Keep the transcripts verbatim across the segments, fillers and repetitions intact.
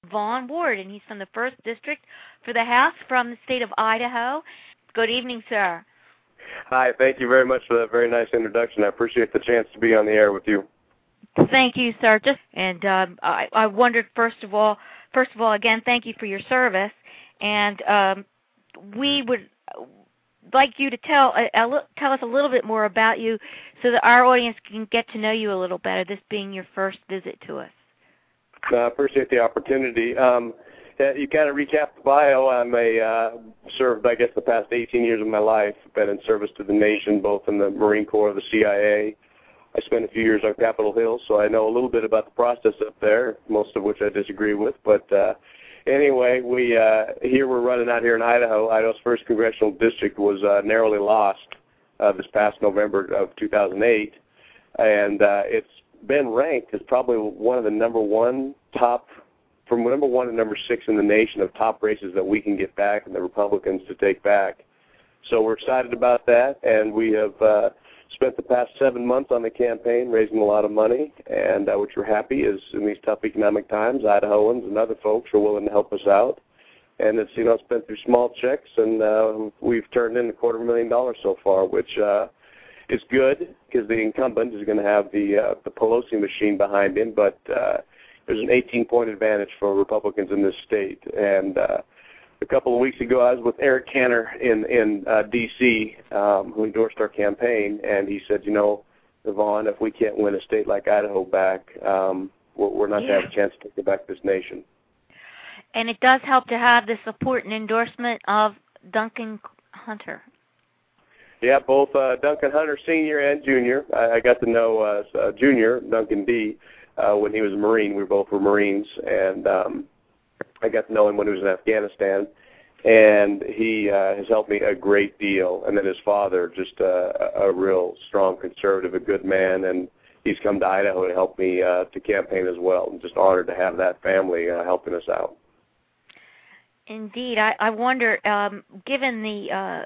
Vaughn Ward, and he's from the first District for the House from the state of Idaho. Good evening, sir. Hi, thank you very much for that very nice introduction. I appreciate the chance to be on the air with you. Thank you, sir. Just and um, I, I wondered first of all, first of all, again, thank you for your service, and um, we would like you to tell a, a, tell us a little bit more about you, so that our audience can get to know you a little better. This being your first visit to us. I uh, appreciate the opportunity. Um, you kind of recap the bio. I'm a uh, served, I guess, the past eighteen years of my life. Been in service to the nation, both in the Marine Corps, the C I A. I spent a few years on Capitol Hill, so I know a little bit about the process up there, most of which I disagree with. But uh, anyway, we uh, here we're running out here in Idaho. Idaho's first congressional district was uh, narrowly lost uh, this past November of two thousand eight, and uh, it's been ranked as probably one of the number one top, from number one to number six in the nation of top races that we can get back and the Republicans to take back. So we're excited about that, and we have uh, spent the past seven months on the campaign raising a lot of money, and uh, which we're happy is in these tough economic times, Idahoans and other folks are willing to help us out. And it's, you know, it's been through small checks, and uh, we've turned in a quarter million dollars so far, which uh, is good because the incumbent is going to have the uh, the Pelosi machine behind him, but uh, there's an eighteen-point advantage for Republicans in this state. And uh, a couple of weeks ago, I was with Eric Cantor in in uh, D C, um, who endorsed our campaign, and he said, you know, Vaughn, if we can't win a state like Idaho back, um, we're, we're not yeah. going to have a chance to take back this nation. And it does help to have the support and endorsement of Duncan Hunter. Yeah, both uh, Duncan Hunter Senior and Junior I, I got to know uh, uh, Junior, Duncan D., uh, when he was a Marine. We both were Marines, and um, I got to know him when he was in Afghanistan, and he uh, has helped me a great deal. And then his father, just uh, a real strong conservative, a good man, and he's come to Idaho to help me uh, to campaign as well. I'm just honored to have that family uh, helping us out. Indeed. I, I wonder, um, given the uh,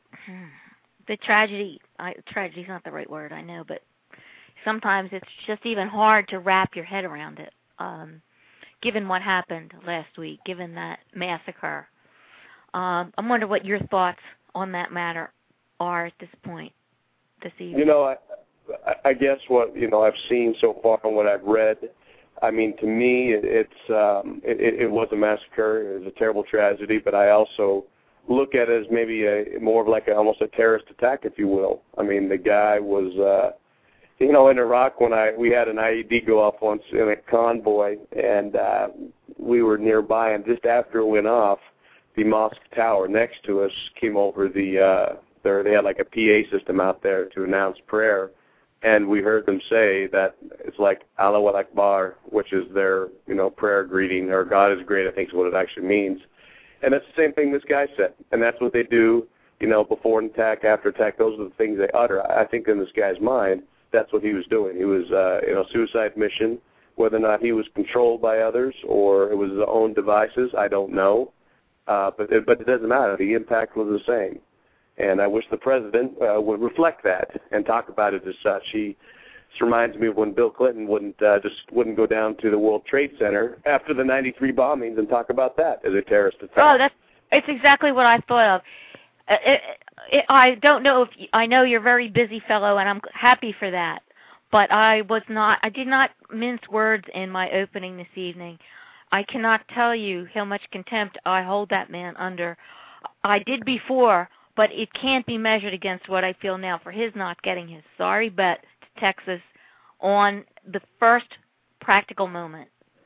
the tragedy, I, tragedy is not the right word, I know, but sometimes it's just even hard to wrap your head around it, um, given what happened last week, given that massacre. Um, I wonder what your thoughts on that matter are at this point, this evening. You know, I, I guess what, you know, I've seen so far and what I've read, I mean, to me, it, it's um, it, it was a massacre. It was a terrible tragedy, but I also look at it as maybe a more of like a, almost a terrorist attack, if you will. I mean, the guy was, uh, you know, in Iraq when I we had an I E D go off once in a convoy, and uh, we were nearby, and just after it went off, the mosque tower next to us came over the, uh, there, they had like a P A system out there to announce prayer, and we heard them say that it's like Allah Akbar, which is their, you know, prayer greeting, or God is great, I think is what it actually means. And that's the same thing this guy said, and that's what they do, you know, before an attack, after attack. Those are the things they utter. I think in this guy's mind, that's what he was doing. He was, uh, you know, suicide mission. Whether or not he was controlled by others or it was his own devices, I don't know. Uh, but it, but it doesn't matter. The impact was the same. And I wish the president uh, would reflect that and talk about it as such. He this reminds me of when Bill Clinton wouldn't uh, just wouldn't go down to the World Trade Center after the ninety-three bombings and talk about that as a terrorist attack. Oh, that's it's exactly what I thought of. Uh, it, it, I don't know if you, I know you're a very busy fellow, and I'm happy for that. But I was not. I did not mince words in my opening this evening. I cannot tell you how much contempt I hold that man under. I did before, but it can't be measured against what I feel now for his not getting his sorry bet to Texas on the first practical moment.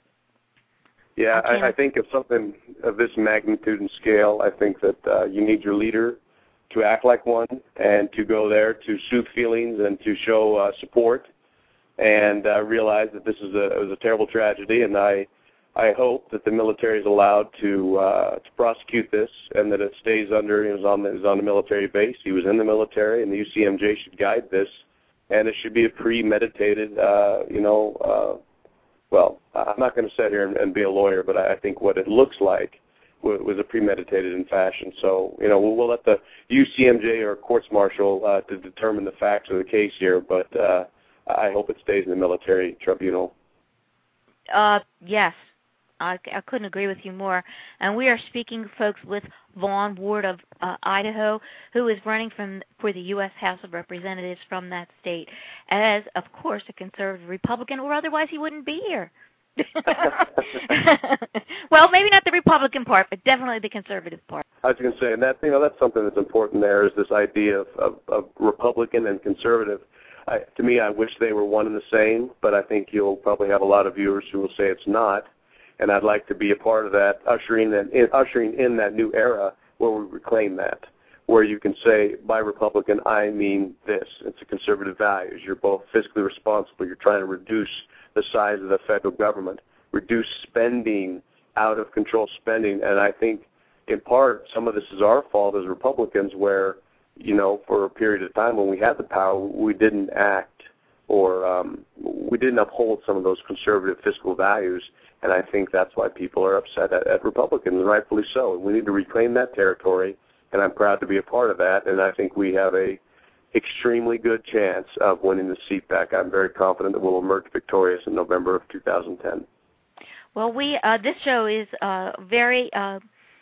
Yeah, I, I, I think of something of this magnitude and scale, I think that uh, you need your leader to act like one and to go there to soothe feelings and to show uh, support and uh, realize that this is a, it was a terrible tragedy, and I I hope that the military is allowed to uh, to prosecute this and that it stays under, he was on the, he was on the military base, he was in the military, and the U C M J should guide this, and it should be a premeditated, uh, you know, uh, well, I'm not going to sit here and, and be a lawyer, but I think what it looks like was, was a premeditated in fashion. So, you know, we'll, we'll let the U C M J or courts martial uh, to determine the facts of the case here, but uh, I hope it stays in the military tribunal. Uh, yes. I, I couldn't agree with you more. And we are speaking, folks, with Vaughn Ward of uh, Idaho, who is running from for the U S House of Representatives from that state as, of course, a conservative Republican, or otherwise he wouldn't be here. Well, maybe not the Republican part, but definitely the conservative part. I was going to say, and that you know that's something that's important. There is this idea of, of, of Republican and conservative. I, to me, I wish they were one and the same, but I think you'll probably have a lot of viewers who will say it's not. And I'd like to be a part of that, ushering in, ushering in that new era where we reclaim that, where you can say, by Republican, I mean this. It's a conservative values. You're both fiscally responsible. You're trying to reduce the size of the federal government, reduce spending, out of control spending. And I think, in part, some of this is our fault as Republicans where, you know, for a period of time when we had the power, we didn't act or um, we didn't uphold some of those conservative fiscal values. And I think that's why people are upset at, at Republicans, and rightfully so. We need to reclaim that territory, and I'm proud to be a part of that. And I think we have a extremely good chance of winning the seat back. I'm very confident that we'll emerge victorious in November of two thousand ten. Well, we uh, this show is uh, very uh,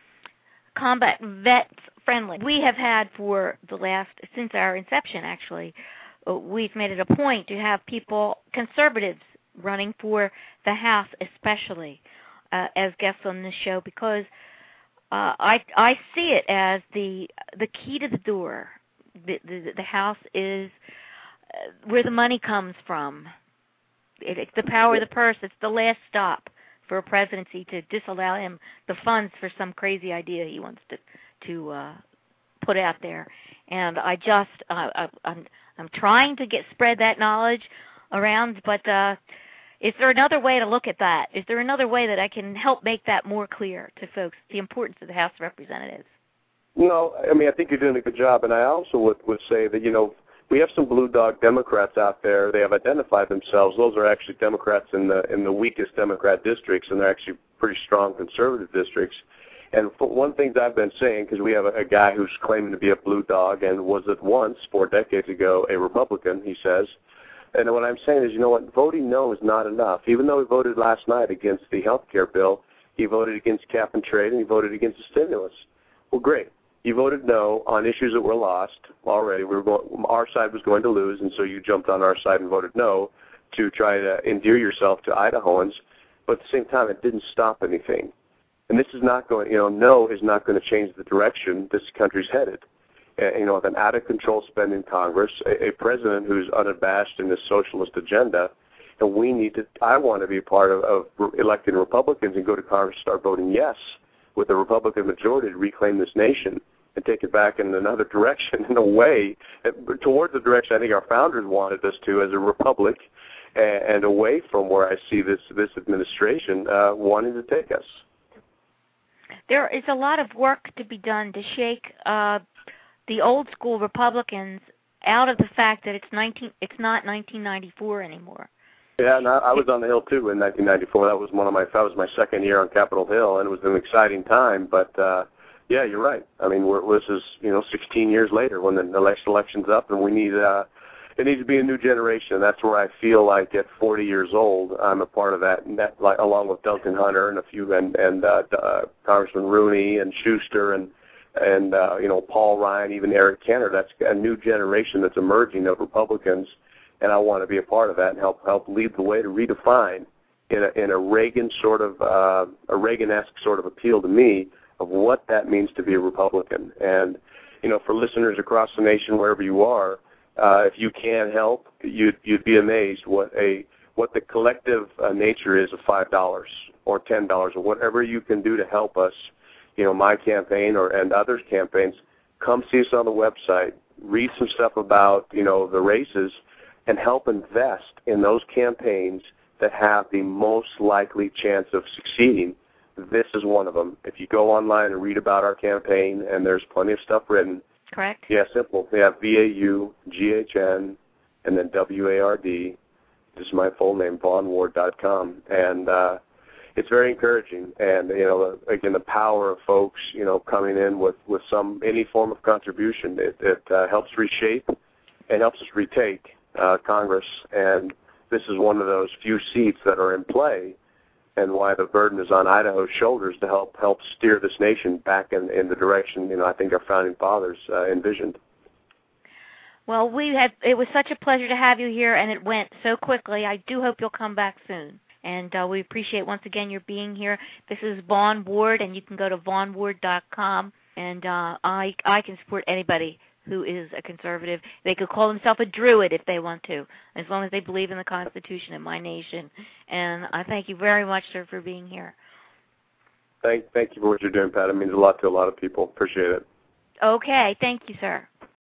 combat vets friendly. We have had for the last, since our inception actually, uh, we've made it a point to have people, conservatives, running for the House especially uh, as guests on this show, because uh, I I see it as the the key to the door. The the, the House is uh, where the money comes from. It, it's the power of the purse. It's the last stop for a presidency to disallow him the funds for some crazy idea he wants to to uh, put out there. And I just uh, I, I'm I'm trying to get spread that knowledge around, but uh, is there another way to look at that? Is there another way that I can help make that more clear to folks, the importance of the House of Representatives? No, I mean, I think you're doing a good job, and I also would, would say that, you know, we have some blue dog Democrats out there. They have identified themselves. Those are actually Democrats in the in the weakest Democrat districts, and they're actually pretty strong conservative districts. And for one thing that I've been saying, because we have a, a guy who's claiming to be a blue dog and was at once, four decades ago, a Republican, he says. And what I'm saying is, you know what, voting no is not enough. Even though he voted last night against the health care bill, he voted against cap and trade, and he voted against the stimulus. Well, great. You voted no on issues that were lost already. We were going, our side was going to lose, and so you jumped on our side and voted no to try to endear yourself to Idahoans. But at the same time, it didn't stop anything. And this is not going, you know, no is not going to change the direction this country's headed. Uh, you know, with an out-of-control spending Congress, a, a president who's unabashed in his socialist agenda, and we need to, I want to be a part of, of electing Republicans and go to Congress and start voting yes with a Republican majority to reclaim this nation and take it back in another direction, in a way, towards the direction I think our founders wanted us to as a republic, and, and away from where I see this, this administration uh, wanting to take us. There is a lot of work to be done to shake uh, the old school Republicans out of the fact that it's nineteen, it's not nineteen ninety-four anymore. Yeah, and I, I was on the Hill too in nineteen ninety-four. That was one of my that was my second year on Capitol Hill, and it was an exciting time. But uh, yeah, you're right. I mean, we're, this is you know sixteen years later when the election election's up, and we need uh, it needs to be a new generation. That's where I feel like at forty years old, I'm a part of that, and that like, along with Duncan Hunter and a few and and uh, uh, Congressman Rooney and Schuster and. and, uh, you know, Paul Ryan, even Eric Cantor. That's a new generation that's emerging of Republicans, and I want to be a part of that and help help lead the way to redefine in a, in a Reagan sort of, uh, a Reagan-esque sort of appeal to me of what that means to be a Republican. And, you know, for listeners across the nation, wherever you are, uh, if you can help, you'd, you'd be amazed what a what the collective uh, nature is of five dollars or ten dollars or whatever you can do to help us. You know, my campaign or and others' campaigns, come see us on the website, read some stuff about, you know, the races, and help invest in those campaigns that have the most likely chance of succeeding. This is one of them. If you go online and read about our campaign, and there's plenty of stuff written. Correct. Yeah, simple. We have V A U, G H N, and then W A R D. This is my full name, vaughn ward dot com. And, uh, it's very encouraging, and you know, again, the power of folks, you know, coming in with, with some any form of contribution, it, it uh, helps reshape and helps us retake uh, Congress. And this is one of those few seats that are in play and why the burden is on Idaho's shoulders to help help steer this nation back in, in the direction, you know, I think our founding fathers uh, envisioned. Well, we had it was such a pleasure to have you here, and it went so quickly. I do hope you'll come back soon. And uh, we appreciate, once again, your being here. This is Vaughn Ward, and you can go to vaughn ward dot com, and uh, I, I can support anybody who is a conservative. They could call themselves a druid if they want to, as long as they believe in the Constitution and my nation. And I thank you very much, sir, for being here. Thank, thank you for what you're doing, Pat. It means a lot to a lot of people. Appreciate it. Okay. Thank you, sir.